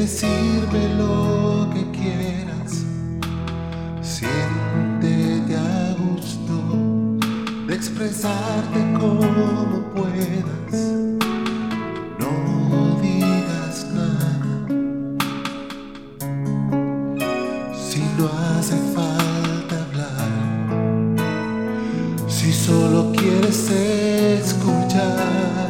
decirme lo que quieras, siéntete a gusto de expresarte como puedas. No digas nada si no hace falta hablar, si solo quieres escuchar.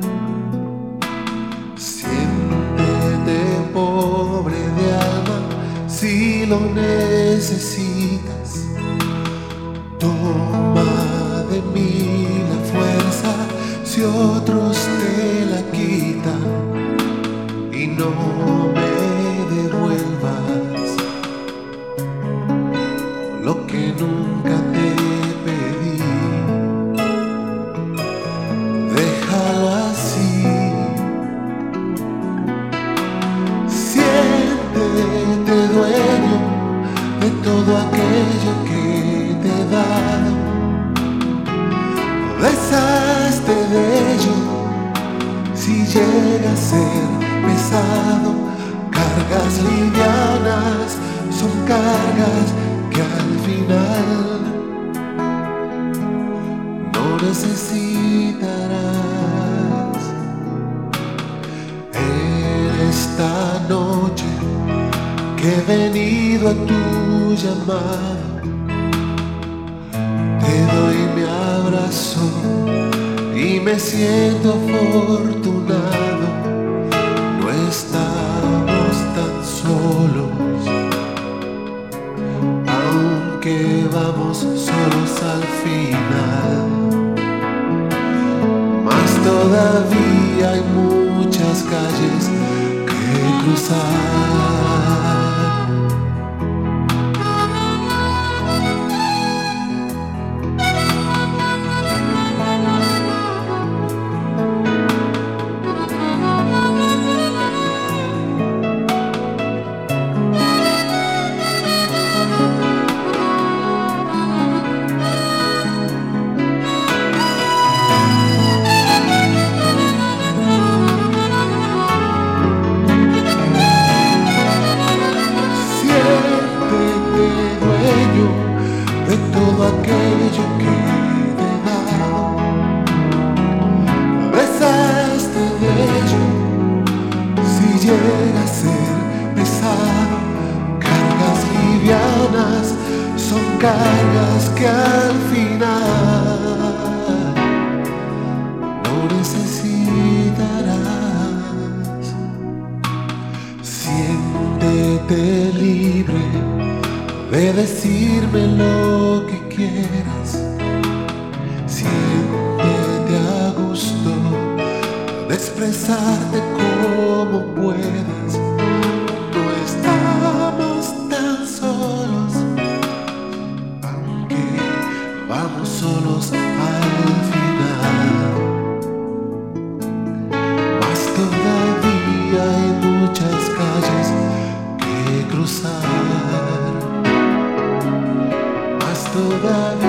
Pobre de alma, si lo necesitas, toma de mí la fuerza si otros te la quitan, y no me devuelvas lo que nunca te pedí. Déjalo así. Siéntete dueño de todo aquello que te he dado. Deshazte de ello si llega a ser pesado. Cargas livianas son cargas que al final no necesitarás. Esta noche que he venido a tu llamado, te doy mi abrazo y me siento afortunado. No estamos tan solos, aunque vamos solos al final. Mas todavía hay muchas calles que cruzar. De todo aquello que te he dado, deshazte de ello si llega a ser pesado. Cargas livianas son cargas que al final no necesitarás. Siéntete libre de decirme lo que quieras, siéntete a gusto de expresarte como puedas. No estamos tan solos, aunque vamos solos al final. Mas todavía hay muchas calles que cruzar. Todavía